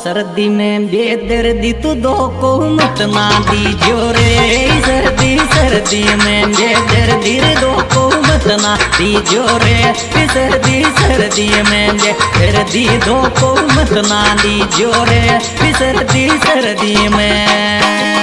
सर्दी में बेदर्दी तू दो को मत ना दीजो रे। सर्दी सर्दी में बेदर्दी दो को मत ना दीजो रे। सर्दी सर्दी में बेदर्दी दो को मत ना दीजो रे। सर्दी सर्दी में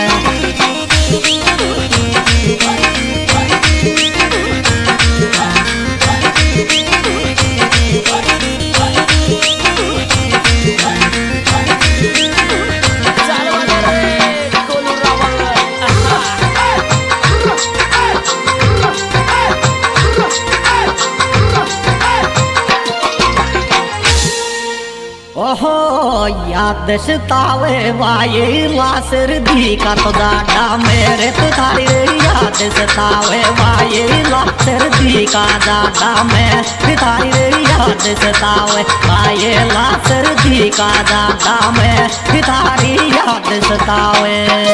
ओहो याद सतावे वाये ला सर्दी का तो डाडा मेरे तो थारी याद सतावे वाये ला सर्दी का डाडा मैं थारी याद सतावे वाये ला सर्दी का डाडा मैं थारी याद सतावे।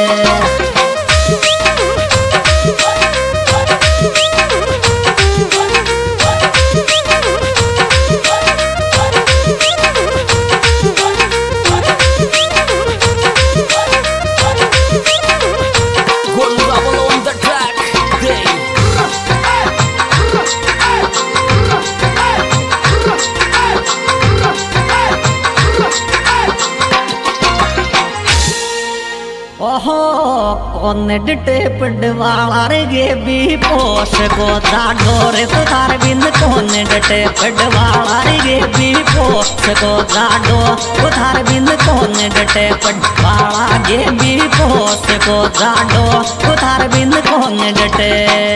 ओहो कौन डटे पडवाला गे भी पोस को दाडो रे तो थार बिन कौन डटे पडवाला गे भी पोस को दाडो तो थार बिन कौन डटे पडवाला गे भी पोस को दाडो तो थार बिन कौन डटे।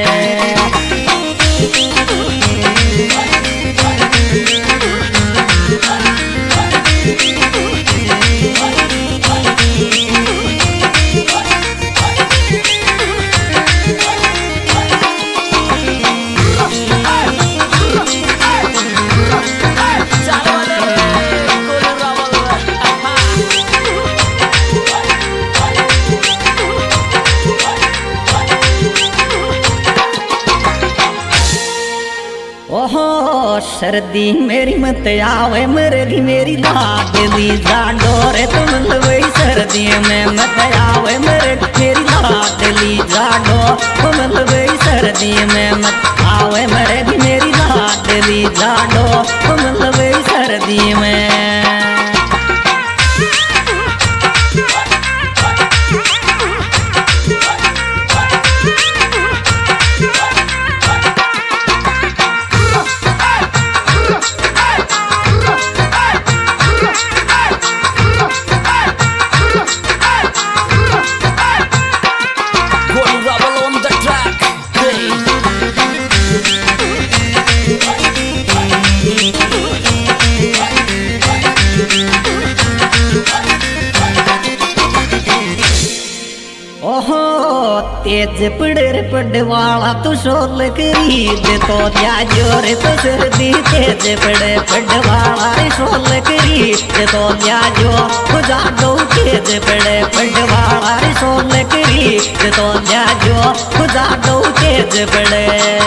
ओहो सर्दी मेरी मत आवे मरेगी मेरी लाडली जाडो रे तुम लवई सर्दी में मत आवे मरेगी मेरी लाडली जाडो तुम लवई सर्दी में मत आवे मरेगी मेरी लाडली जाडो तुम लवई सर्दी में। ओहो तेज पड़े पडवाला तू शोल खरीद तो जाजो रे तो सर्दी तेज पड़े पडवाला शोल खरीद तो जाजो तो जाडो तेज पड़े पडवाला शोल खरीद तो जाजो तो जाडो तेज पड़े।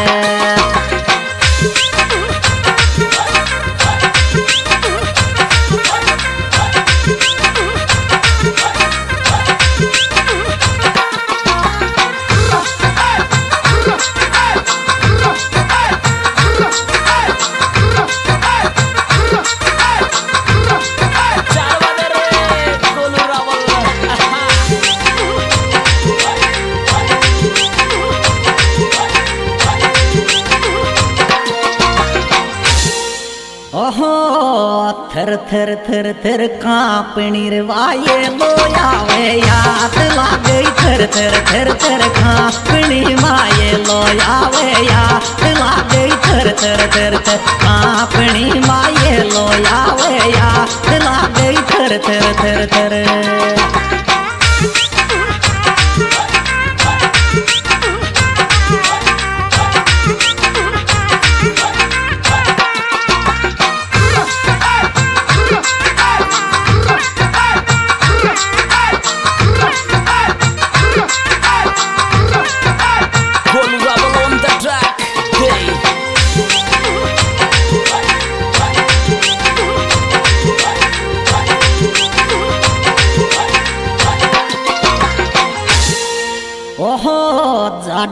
ओहो थर थर थर थर कांपनी रे वाये लो आवे याद लागे थर थर थर थर कांपनी वाये लो आवे याद लागे थर थर थर थर कांपनी वाये लो आवे याद लागे थर थर थर थर।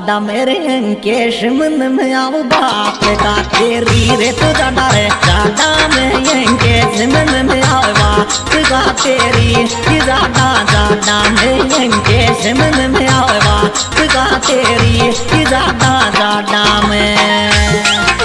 जाडा मेरे अंकेश मन में आव बाप का तेरी रे तो जाडा रे जाडा में अंकेश मन में आव बाप का तेरी जाडा जाडा में अंकेश मन में आव बाप का तेरी जाडा जाडा में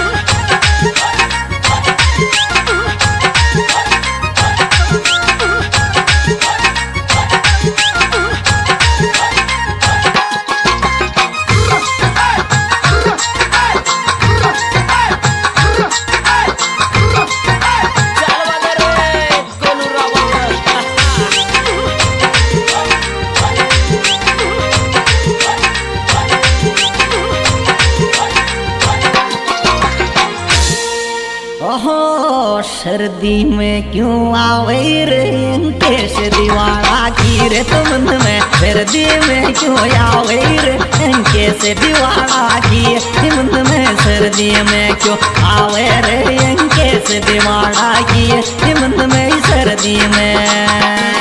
ओहो सर्दी में क्यों आवे रे अंकेश दीवाना की रे तुम में सर्दी में क्यों आवे रे अंकेश दीवाना की मन में सर्दी में क्यों आवे रे अंकेश दीवाना की मन में सर्दी में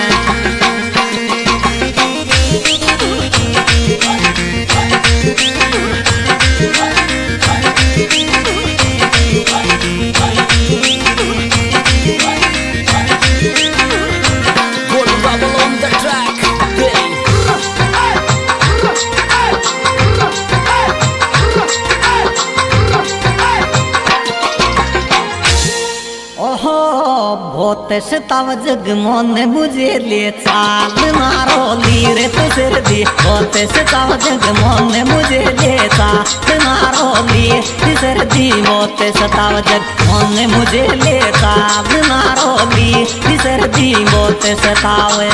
बहुत सताव जग मोन मुझे ले चाल नारो ली रे तो सर्दी बहुत सताव जग मोन मुझे ले चाल नारो ली सर्दी बहुत सताव जग मोन मुझे ले चाल नारो ली सर्दी बहुत सतावे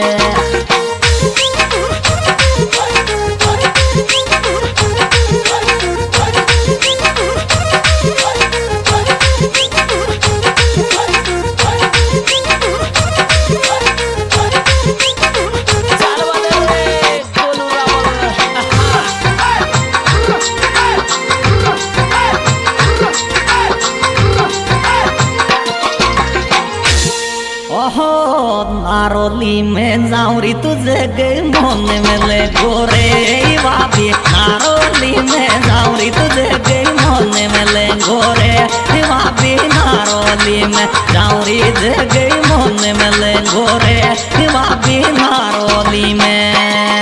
नारोली में जाऊरी तुझे गई मोन में ले गोरे बाबी नारोली में जाऊरी तुझे गई मोन में ले गोरे बाबी नारोली में जाऊरी तुझे गई मोन में ले गोरे बाबी नारोली में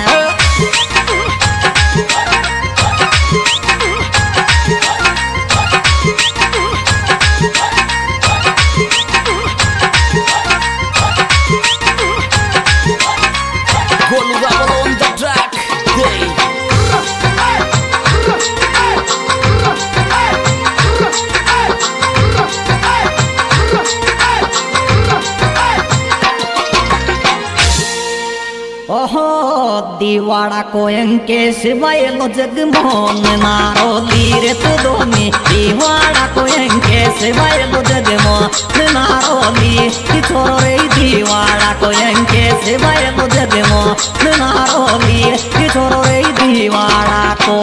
ओहो दीवाड़ा को अंकेश वयलो जगमोहन नारोली रे तो दोनी दीवाड़ा को अंकेश वयलो जगमोहन नारोली छोरो रे दीवाड़ा को अंकेश वयलो जगमोहन नारोली छोरो रे दीवाड़ा को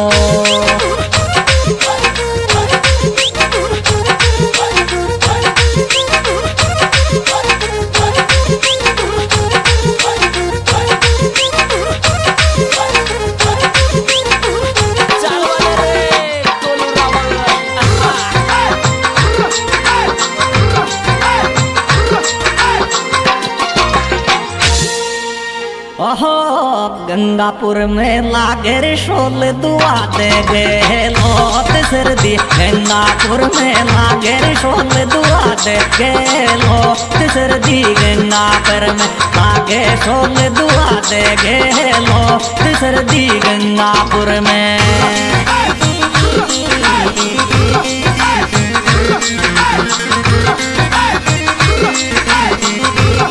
ओहो गंगापुर में लागे रे शोल दुआ दे गे लोत सर्दी गंगापुर में लागे रे शोल दुआ दे गे लोत सर्दी गंगापुर में लागे शोल दुआ दे गे लोत सर्दी गंगापुर में